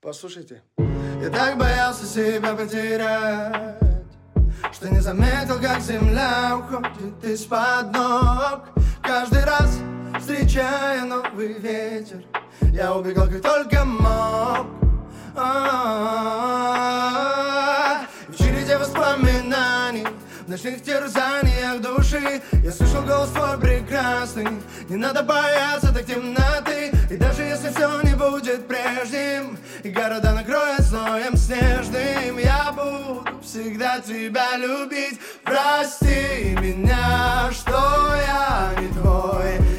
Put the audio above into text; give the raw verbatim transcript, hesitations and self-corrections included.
Послушайте. Я так боялся себя потерять, что не заметил, как земля уходит из-под ног. Каждый раз, встречая новый ветер, я убегал, как только мог. В череде воспоминаний, в ночных терзаниях души я слышал голос твой прекрасный. Не надо бояться так темноты, и даже если все не будет прежним, и города накроет слоем снежным, я буду всегда тебя любить. Прости меня, что я не твой.